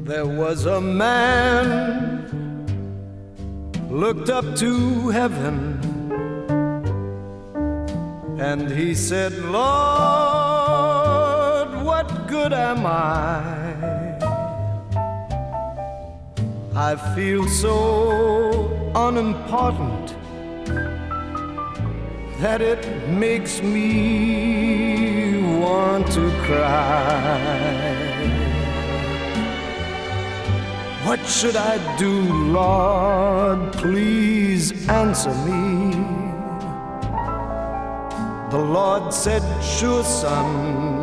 There was a man looked up to heaven, and he said, Lord, what good am I? I feel so unimportant that it makes me want to cry. What should I do, Lord? Please answer me. The Lord said, sure, son,